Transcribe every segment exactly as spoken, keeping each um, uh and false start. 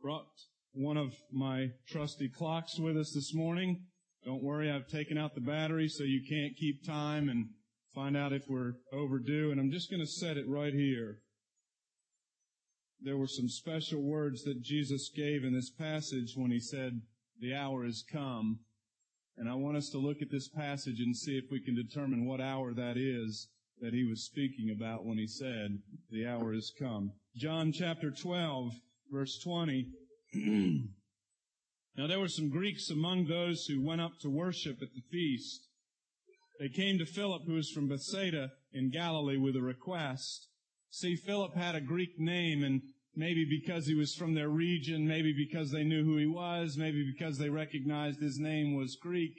Brought one of my trusty clocks with us this morning. Don't worry, I've taken out the battery so you can't keep time and find out if we're overdue. And I'm just going to set it right here. There were some special words that Jesus gave in this passage when he said, "The hour has come." And I want us to look at this passage and see if we can determine what hour that is that he was speaking about when he said, "The hour has come." John chapter twelve, verse twenty. Now there were some Greeks among those who went up to worship at the feast. They came to Philip, who was from Bethsaida in Galilee, with a request. See, Philip had a Greek name, and maybe because he was from their region, maybe because they knew who he was, maybe because they recognized his name was Greek,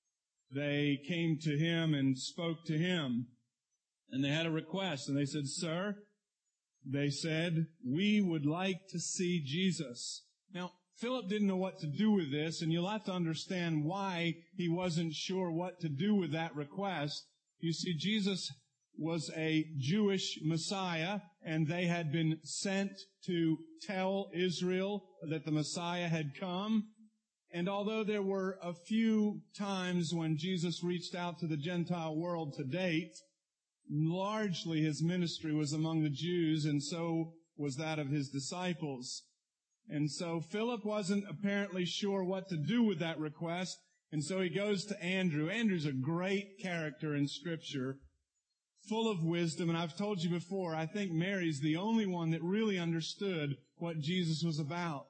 they came to him and spoke to him. And they had a request, and they said, "Sir," they said, "we would like to see Jesus." Now, Philip didn't know what to do with this, and you'll have to understand why he wasn't sure what to do with that request. You see, Jesus was a Jewish Messiah, and they had been sent to tell Israel that the Messiah had come. And although there were a few times when Jesus reached out to the Gentile world to date, largely his ministry was among the Jews, and so was that of his disciples. And so Philip wasn't apparently sure what to do with that request, and so he goes to Andrew. Andrew's a great character in Scripture, full of wisdom, and I've told you before, I think Mary's the only one that really understood what Jesus was about.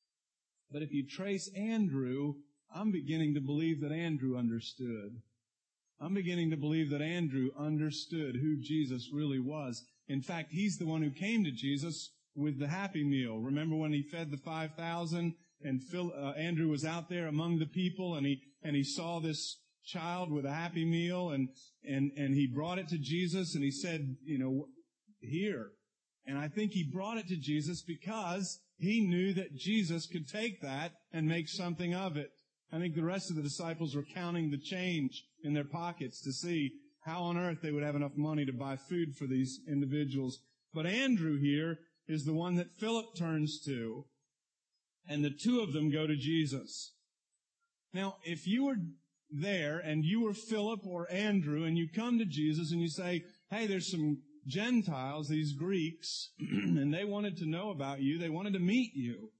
But if you trace Andrew, I'm beginning to believe that Andrew understood. I'm beginning to believe that Andrew understood who Jesus really was. In fact, he's the one who came to Jesus with the Happy Meal. Remember when he fed the five thousand and Phil, uh, Andrew was out there among the people, and he and he saw this child with a Happy Meal, and and and he brought it to Jesus, and he said, you know, "Here." And I think he brought it to Jesus because he knew that Jesus could take that and make something of it. I think the rest of the disciples were counting the change in their pockets to see how on earth they would have enough money to buy food for these individuals. But Andrew here is the one that Philip turns to, and the two of them go to Jesus. Now, if you were there and you were Philip or Andrew and you come to Jesus and you say, "Hey, there's some Gentiles, these Greeks, and they wanted to know about you, they wanted to meet you,"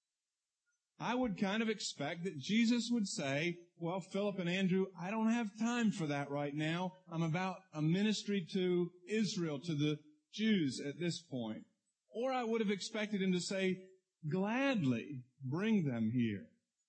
I would kind of expect that Jesus would say, "Well, Philip and Andrew, I don't have time for that right now. I'm about a ministry to Israel, to the Jews at this point." Or I would have expected him to say, "Gladly bring them here.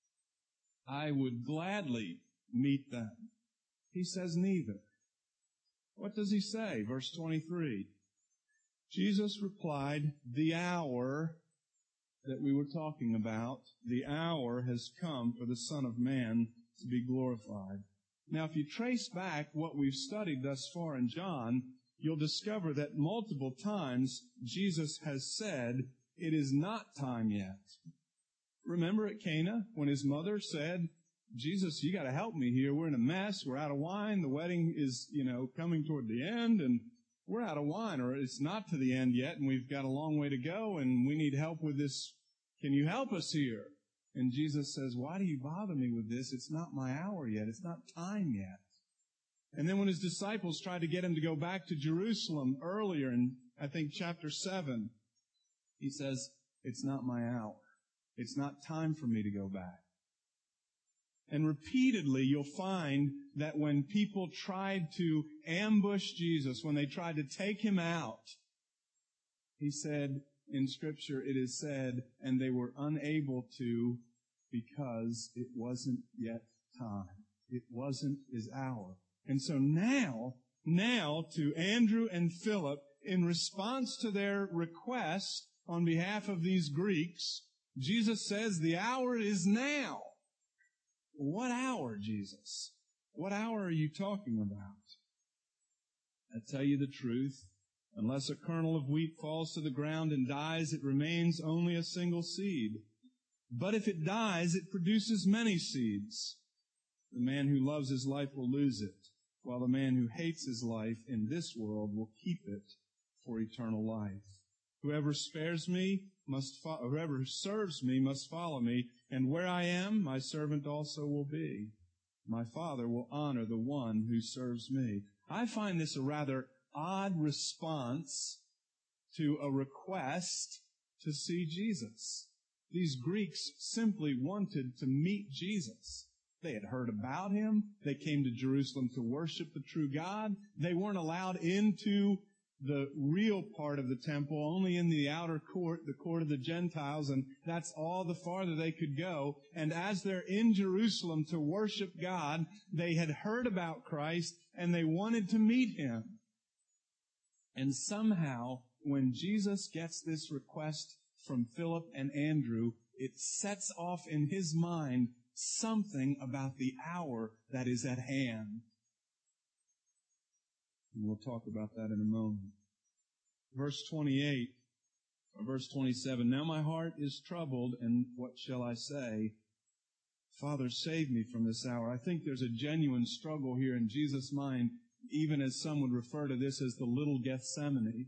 I would gladly meet them." He says neither. What does he say? Verse twenty-three. Jesus replied, "The hour that we were talking about, the hour has come for the Son of Man to be glorified." Now, if you trace back what we've studied thus far in John, you'll discover that multiple times Jesus has said, "It is not time yet." Remember at Cana when his mother said, "Jesus, you got to help me here. We're in a mess. We're out of wine. The wedding is, you know, coming toward the end, and we're out of wine, or it's not to the end yet, and we've got a long way to go, and we need help with this. Can you help us here?" And Jesus says, "Why do you bother me with this? It's not my hour yet. It's not time yet." And then when his disciples tried to get him to go back to Jerusalem earlier in, I think, chapter seven, he says, "It's not my hour. It's not time for me to go back." And repeatedly, you'll find that when people tried to ambush Jesus, when they tried to take him out, he said in Scripture, it is said, and they were unable to because it wasn't yet time. It wasn't his hour. And so now, now to Andrew and Philip, in response to their request on behalf of these Greeks, Jesus says, "The hour is now." What hour, Jesus? What hour are you talking about? I tell you the truth, unless a kernel of wheat falls to the ground and dies, it remains only a single seed. But if it dies, it produces many seeds. The man who loves his life will lose it, while the man who hates his life in this world will keep it for eternal life. Whoever spares me must fo- whoever serves me must follow me, and where I am, my servant also will be. My Father will honor the one who serves me. I find this a rather odd response to a request to see Jesus. These Greeks simply wanted to meet Jesus. They had heard about him. They came to Jerusalem to worship the true God. They weren't allowed into the real part of the temple, only in the outer court, the court of the Gentiles, and that's all the farther they could go. And as they're in Jerusalem to worship God, they had heard about Christ, and they wanted to meet him. And somehow, when Jesus gets this request from Philip and Andrew, it sets off in his mind something about the hour that is at hand. And we'll talk about that in a moment. Verse twenty-eight, or verse twenty-seven, now my heart is troubled, and what shall I say? Father, save me from this hour. I think there's a genuine struggle here in Jesus' mind, even as some would refer to this as the little Gethsemane,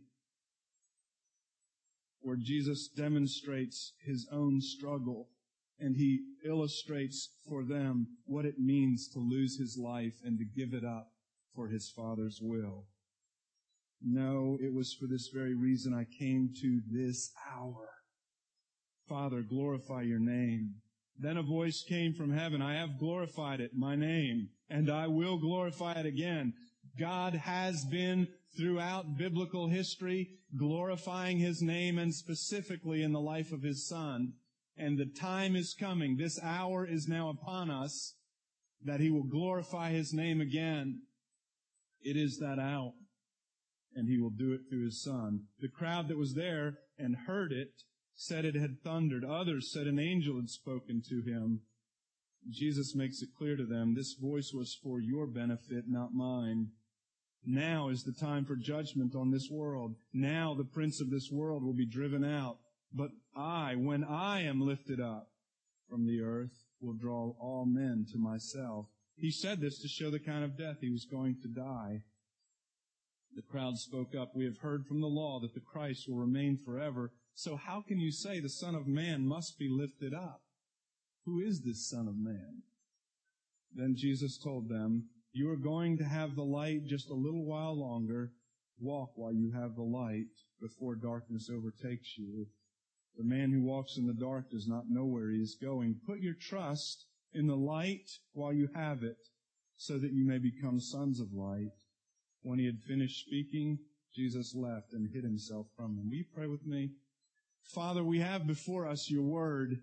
where Jesus demonstrates his own struggle, and he illustrates for them what it means to lose his life and to give it up for his Father's will. No, it was for this very reason I came to this hour. Father, glorify your name. Then a voice came from heaven, I have glorified it, my name, and I will glorify it again. God has been, throughout biblical history, glorifying his name, and specifically in the life of his Son. And the time is coming, this hour is now upon us, that he will glorify his name again. It is that hour, and he will do it through his Son. The crowd that was there and heard it said it had thundered. Others said an angel had spoken to him. Jesus makes it clear to them, this voice was for your benefit, not mine. Now is the time for judgment on this world. Now the prince of this world will be driven out. But I, when I am lifted up from the earth, will draw all men to myself. He said this to show the kind of death he was going to die. The crowd spoke up, we have heard from the law that the Christ will remain forever. So how can you say the Son of Man must be lifted up? Who is this Son of Man? Then Jesus told them, you are going to have the light just a little while longer. Walk while you have the light before darkness overtakes you. The man who walks in the dark does not know where he is going. Put your trust in the light while you have it, so that you may become sons of light. When he had finished speaking, Jesus left and hid himself from them. Will you pray with me? Father, we have before us your word.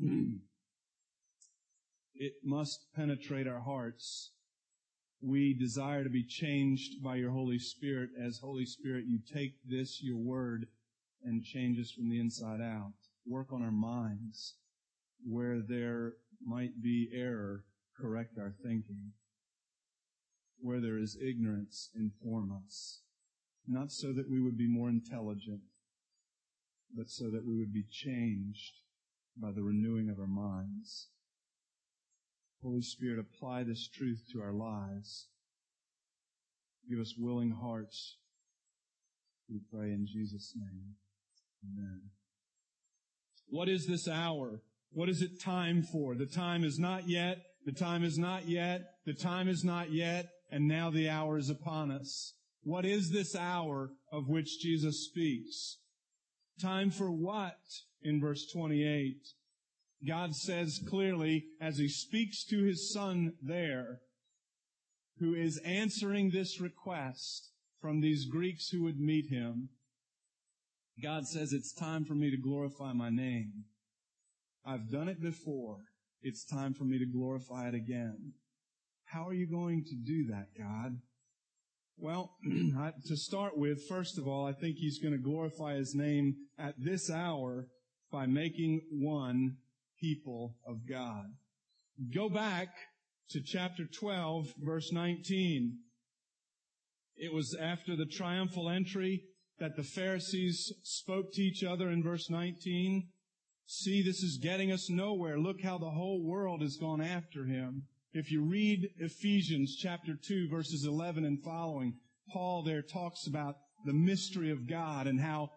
It must penetrate our hearts. We desire to be changed by your Holy Spirit. As Holy Spirit, you take this, your word, and change us from the inside out. Work on our minds. Where there might be error, correct our thinking. Where there is ignorance, inform us. Not so that we would be more intelligent, but so that we would be changed by the renewing of our minds. Holy Spirit, apply this truth to our lives. Give us willing hearts. We pray in Jesus' name. Amen. What is this hour? What is it time for? The time is not yet. The time is not yet. The time is not yet. And now the hour is upon us. What is this hour of which Jesus speaks? Time for what? In verse twenty-eight, God says clearly, as he speaks to his Son there, who is answering this request from these Greeks who would meet him, God says, it's time for me to glorify my name. I've done it before. It's time for me to glorify it again. How are you going to do that, God? Well, to start with, first of all, I think he's going to glorify his name at this hour by making one people of God. Go back to chapter twelve, verse nineteen. It was after the triumphal entry that the Pharisees spoke to each other in verse nineteen. See, this is getting us nowhere. Look how the whole world has gone after him. If you read Ephesians chapter two, verses eleven and following, Paul there talks about the mystery of God and how,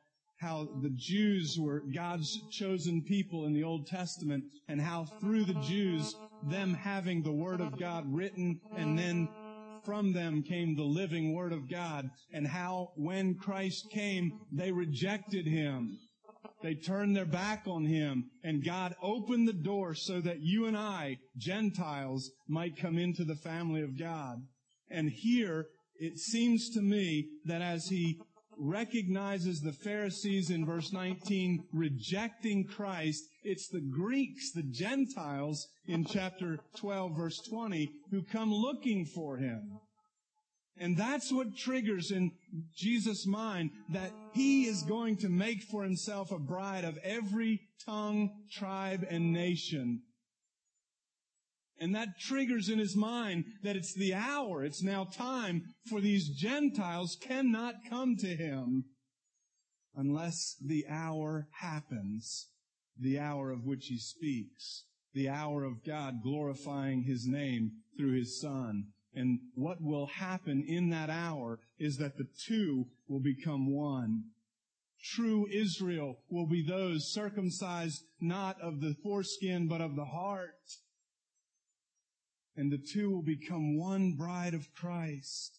how the Jews were God's chosen people in the Old Testament, and how through the Jews, them having the Word of God written, and then from them came the living Word of God, and how when Christ came, they rejected Him. They turned their back on Him, and God opened the door so that you and I, Gentiles, might come into the family of God. And here, it seems to me that as He recognizes the Pharisees in verse nineteen rejecting Christ, it's the Greeks, the Gentiles, in chapter twelve, verse twenty, who come looking for Him. And that's what triggers in Jesus' mind that He is going to make for Himself a bride of every tongue, tribe, and nation. And that triggers in His mind that it's the hour, it's now time, for these Gentiles cannot come to Him unless the hour happens, the hour of which He speaks, the hour of God glorifying His name through His Son. And what will happen in that hour is that the two will become one. True Israel will be those circumcised not of the foreskin but of the heart. And the two will become one bride of Christ.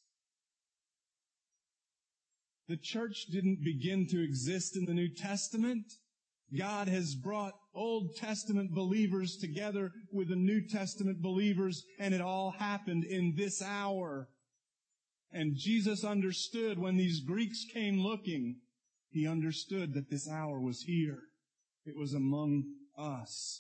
The church didn't begin to exist in the New Testament. God has brought Old Testament believers together with the New Testament believers, and it all happened in this hour. And Jesus understood when these Greeks came looking, He understood that this hour was here. It was among us.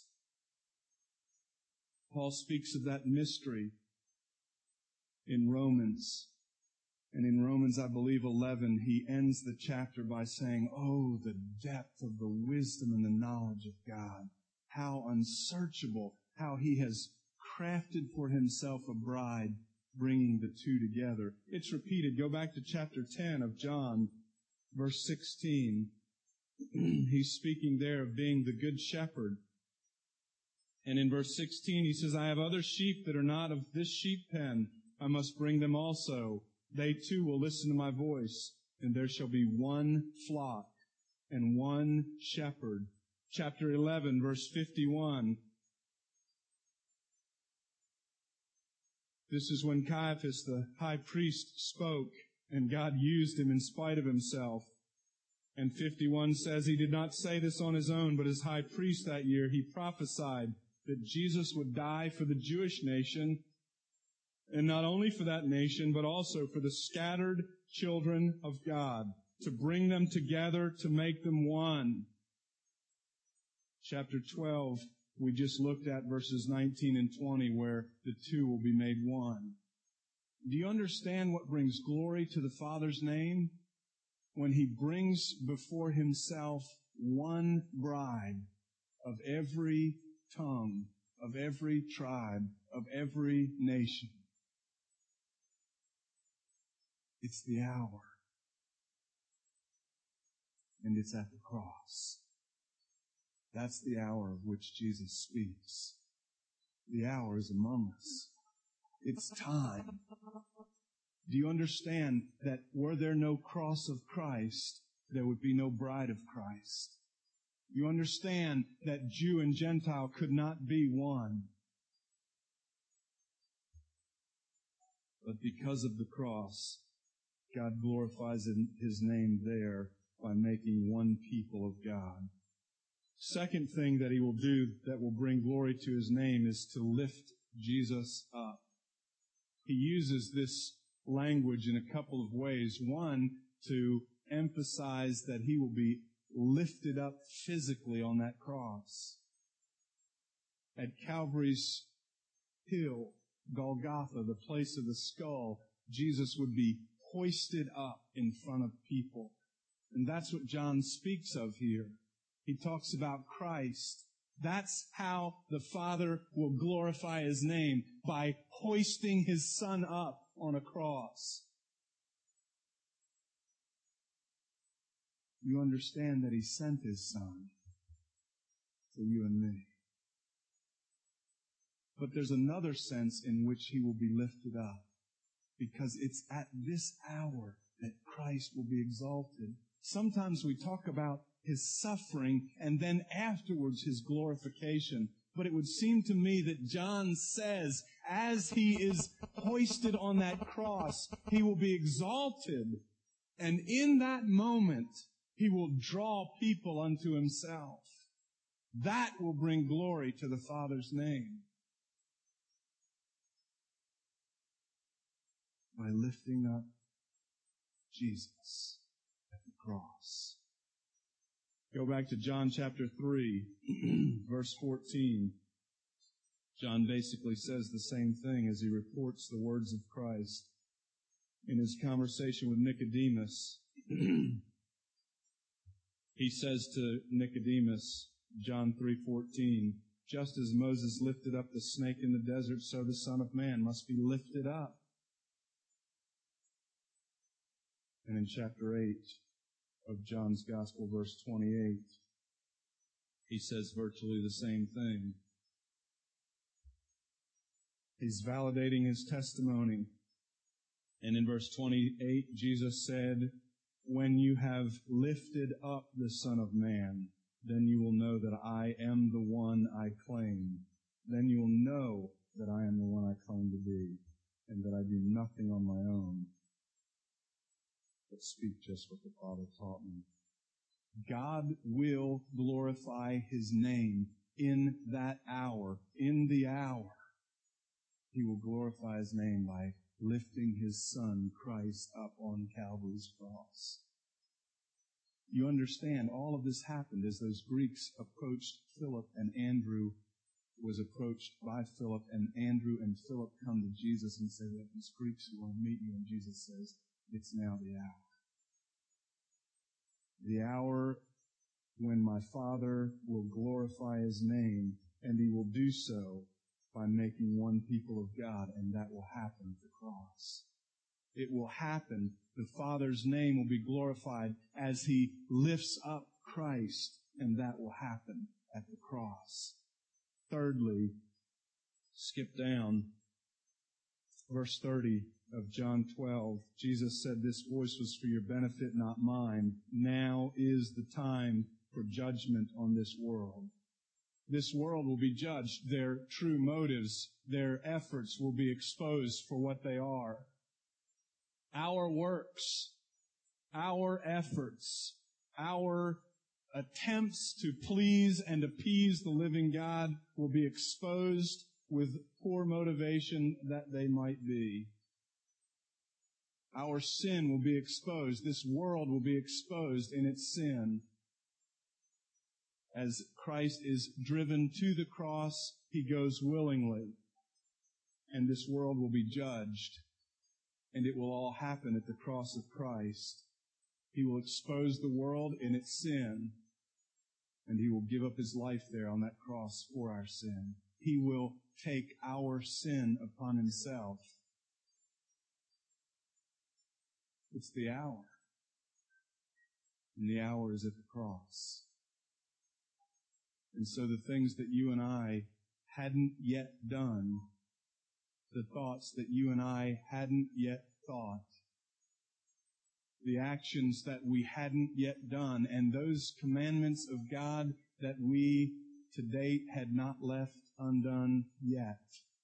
Paul speaks of that mystery in Romans. And in Romans, I believe, eleven, he ends the chapter by saying, oh, the depth of the wisdom and the knowledge of God. How unsearchable, how He has crafted for Himself a bride, bringing the two together. It's repeated. Go back to chapter ten of John, verse sixteen. He's speaking there of being the good shepherd. And in verse sixteen, he says, I have other sheep that are not of this sheep pen. I must bring them also. They too will listen to my voice, and there shall be one flock and one shepherd. Chapter eleven, verse fifty-one. This is when Caiaphas, the high priest, spoke, and God used him in spite of himself. And fifty-one says, he did not say this on his own, but as high priest that year, he prophesied that Jesus would die for the Jewish nation, and not only for that nation, but also for the scattered children of God, to bring them together, to make them one. Chapter twelve, we just looked at verses nineteen and twenty, where the two will be made one. Do you understand what brings glory to the Father's name? When He brings before Himself one bride of every tongue, of every tribe, of every nation. It's the hour. And it's at the cross. That's the hour of which Jesus speaks. The hour is among us. It's time. Do you understand that were there no cross of Christ, there would be no bride of Christ? You understand that Jew and Gentile could not be one. But because of the cross, God glorifies His name there by making one people of God. Second thing that He will do that will bring glory to His name is to lift Jesus up. He uses this language in a couple of ways. One, to emphasize that He will be lifted up physically on that cross. At Calvary's hill, Golgotha, the place of the skull, Jesus would be hoisted up in front of people. And that's what John speaks of here. He talks about Christ. That's how the Father will glorify His name, by hoisting His Son up on a cross. You understand that He sent His Son for you and me. But there's another sense in which He will be lifted up, because it's at this hour that Christ will be exalted. Sometimes we talk about his suffering and then afterwards his glorification. But it would seem to me that John says, as he is hoisted on that cross, he will be exalted. And in that moment, he will draw people unto himself. That will bring glory to the Father's name. By lifting up Jesus at the cross. Go back to John chapter three, verse fourteen. John basically says the same thing as he reports the words of Christ in his conversation with Nicodemus. He says to Nicodemus, John three fourteen, just as Moses lifted up the snake in the desert, so the Son of Man must be lifted up. And in chapter eight of John's Gospel, verse twenty-eight, he says virtually the same thing. He's validating his testimony. And in verse twenty-eight, Jesus said, when you have lifted up the Son of Man, then you will know that I am the one I claim. Then you will know that I am the one I claim to be, and that I do nothing on my own, but speak just what the Father taught me. God will glorify his name in that hour, in the hour. He will glorify his name by lifting his Son, Christ, up on Calvary's cross. You understand, all of this happened as those Greeks approached Philip, and Andrew was approached by Philip, and Andrew and Philip come to Jesus and say, "Let these Greeks who want to meet you," and Jesus says, "It's now the hour. The hour when my Father will glorify his name, and he will do so by making one people of God, and that will happen at the cross. It will happen. The Father's name will be glorified as he lifts up Christ, and that will happen at the cross." Thirdly, skip down, verse thirty of John twelve. Jesus said, "This voice was for your benefit, not mine. Now is the time for judgment on this world." This world will be judged. Their true motives, their efforts will be exposed for what they are. Our works, our efforts, our attempts to please and appease the living God will be exposed with poor motivation that they might be. Our sin will be exposed. This world will be exposed in its sin. As Christ is driven to the cross, he goes willingly. And this world will be judged. And it will all happen at the cross of Christ. He will expose the world in its sin. And he will give up his life there on that cross for our sin. He will take our sin upon himself. It's the hour. And the hour is at the cross. And so the things that you and I hadn't yet done, the thoughts that you and I hadn't yet thought, the actions that we hadn't yet done, and those commandments of God that we to date had not left undone yet,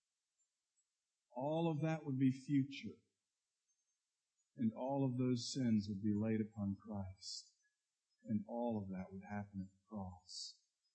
all of that would be future. And all of those sins would be laid upon Christ. And all of that would happen at the cross.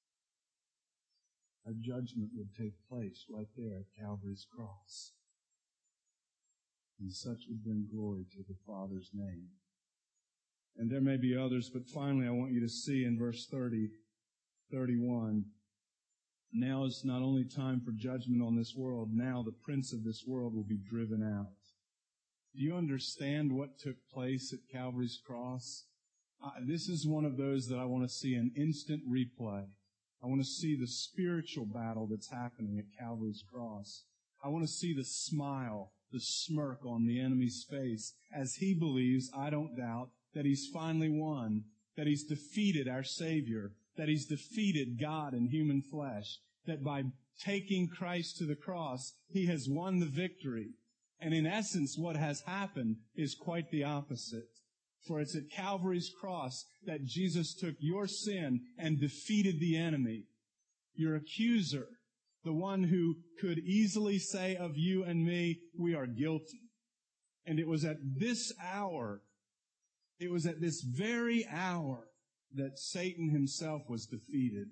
A judgment would take place right there at Calvary's cross. And such would bring glory to the Father's name. And there may be others, but finally I want you to see in verse thirty, thirty-one, now is not only time for judgment on this world, now the prince of this world will be driven out. Do you understand what took place at Calvary's cross? Uh, this is one of those that I want to see an instant replay. I want to see the spiritual battle that's happening at Calvary's cross. I want to see the smile, the smirk on the enemy's face as he believes, I don't doubt, that he's finally won, that he's defeated our Savior, that he's defeated God in human flesh, that by taking Christ to the cross, he has won the victory. And in essence, what has happened is quite the opposite. For it's at Calvary's cross that Jesus took your sin and defeated the enemy, your accuser, the one who could easily say of you and me, we are guilty. And it was at this hour, it was at this very hour that Satan himself was defeated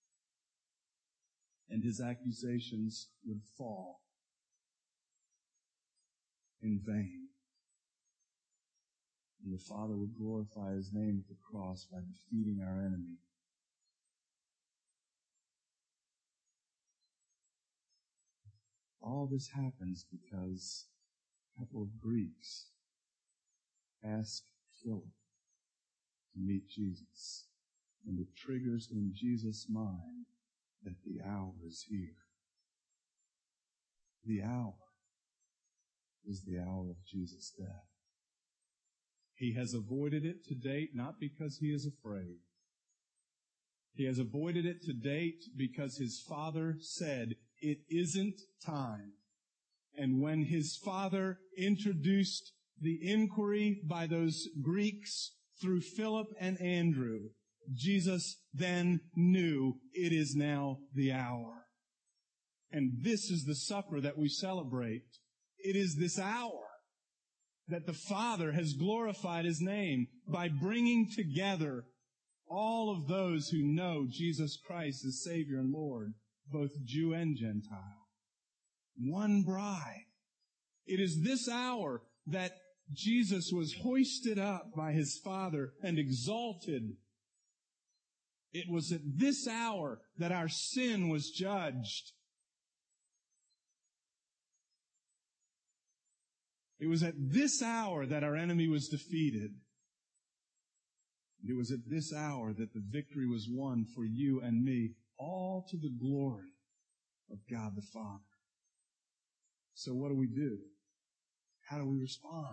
and his accusations would fall in vain. And the Father would glorify His name at the cross by defeating our enemy. All this happens because a couple of Greeks ask Philip to meet Jesus. And it triggers in Jesus' mind that the hour is here. The hour is the hour of Jesus' death. He has avoided it to date not because he is afraid. He has avoided it to date because his Father said, it isn't time. And when his Father introduced the inquiry by those Greeks through Philip and Andrew, Jesus then knew it is now the hour. And this is the supper that we celebrate. It is this hour that the Father has glorified His name by bringing together all of those who know Jesus Christ as Savior and Lord, both Jew and Gentile. One bride. It is this hour that Jesus was hoisted up by His Father and exalted. It was at this hour that our sin was judged. It was at this hour that our enemy was defeated. It was at this hour that the victory was won for you and me, all to the glory of God the Father. So what do we do? How do we respond?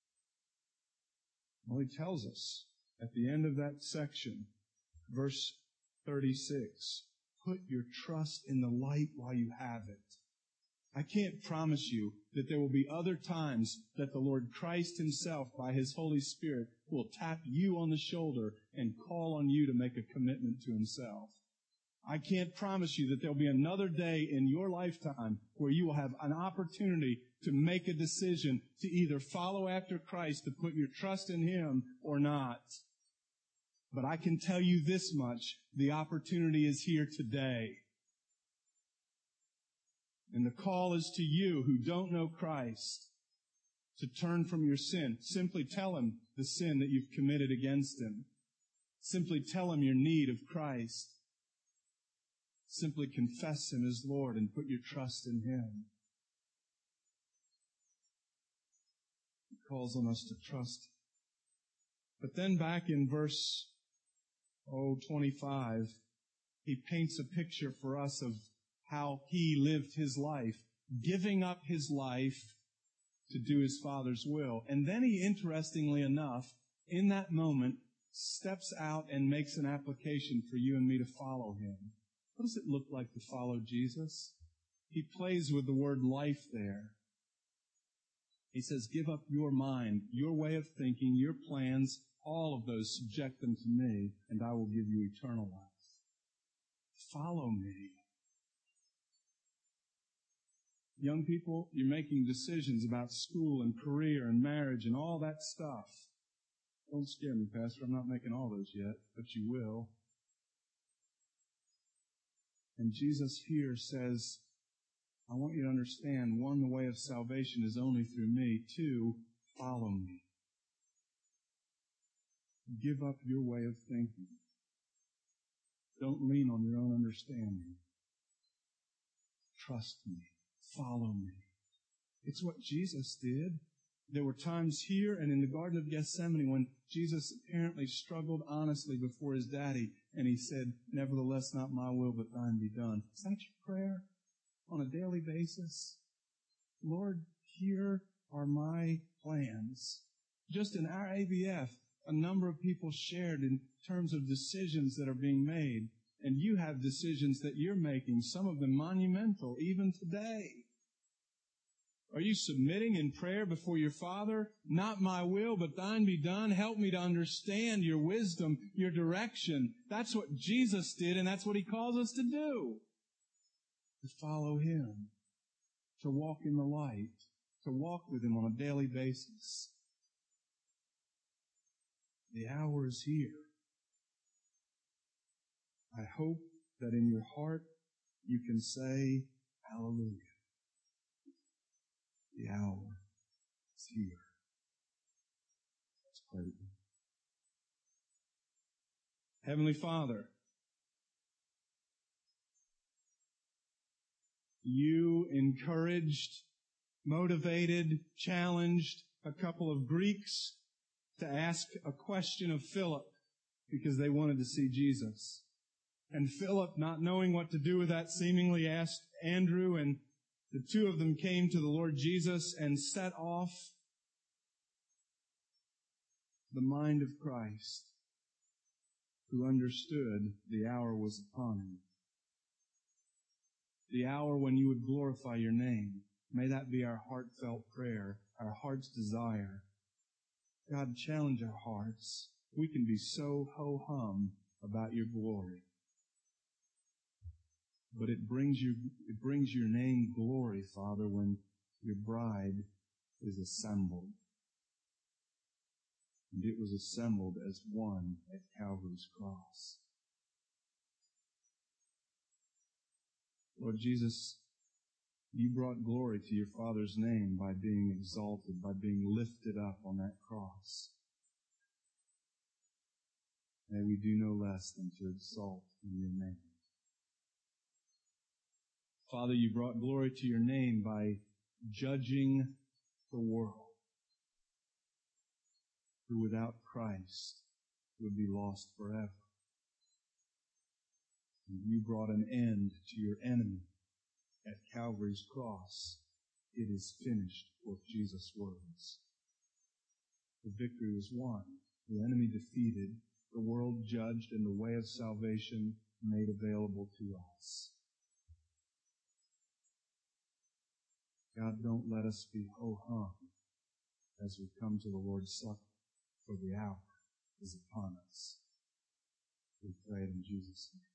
Well, He tells us at the end of that section, verse thirty-six, put your trust in the light while you have it. I can't promise you that there will be other times that the Lord Christ Himself, by His Holy Spirit, will tap you on the shoulder and call on you to make a commitment to Himself. I can't promise you that there will be another day in your lifetime where you will have an opportunity to make a decision to either follow after Christ, to put your trust in Him or not. But I can tell you this much, the opportunity is here today. And the call is to you who don't know Christ to turn from your sin. Simply tell Him the sin that you've committed against Him. Simply tell Him your need of Christ. Simply confess Him as Lord and put your trust in Him. He calls on us to trust Him. But then back in verse oh, twenty-five, He paints a picture for us of how He lived His life, giving up His life to do His Father's will. And then He, interestingly enough, in that moment, steps out and makes an application for you and me to follow Him. What does it look like to follow Jesus? He plays with the word life there. He says, give up your mind, your way of thinking, your plans, all of those, subject them to me, and I will give you eternal life. Follow me. Young people, you're making decisions about school and career and marriage and all that stuff. Don't scare me, Pastor. I'm not making all those yet, but you will. And Jesus here says, I want you to understand, one, the way of salvation is only through me. Two, follow me. Give up your way of thinking. Don't lean on your own understanding. Trust me. Follow me. It's what Jesus did. There were times here and in the Garden of Gethsemane when Jesus apparently struggled honestly before His daddy, and He said, nevertheless, not my will, but thine be done. Is that your prayer on a daily basis? Lord, here are my plans. Just in our A B F, a number of people shared in terms of decisions that are being made. And you have decisions that you're making, some of them monumental, even today. Are you submitting in prayer before your Father? Not my will, but thine be done. Help me to understand your wisdom, your direction. That's what Jesus did, and that's what He calls us to do. To follow Him. To walk in the light. To walk with Him on a daily basis. The hour is here. I hope that in your heart you can say, Hallelujah. The hour is here. Let's pray. Heavenly Father, you encouraged, motivated, challenged a couple of Greeks to ask a question of Philip because they wanted to see Jesus. And Philip, not knowing what to do with that, seemingly asked Andrew, and the two of them came to the Lord Jesus and set off the mind of Christ, who understood the hour was upon Him. The hour when you would glorify your name. May that be our heartfelt prayer, our heart's desire. God, challenge our hearts. We can be so ho-hum about your glory. But it brings you, it brings your name glory, Father, when your bride is assembled. And it was assembled as one at Calvary's cross. Lord Jesus, you brought glory to your Father's name by being exalted, by being lifted up on that cross. May we do no less than to exalt in your name. Father, you brought glory to your name by judging the world, who without Christ would be lost forever. And you brought an end to your enemy at Calvary's cross. It is finished, with Jesus' words. The victory was won, the enemy defeated, the world judged, and the way of salvation made available to us. God, don't let us be ho-hum as we come to the Lord's Supper, for the hour is upon us. We pray it in Jesus' name.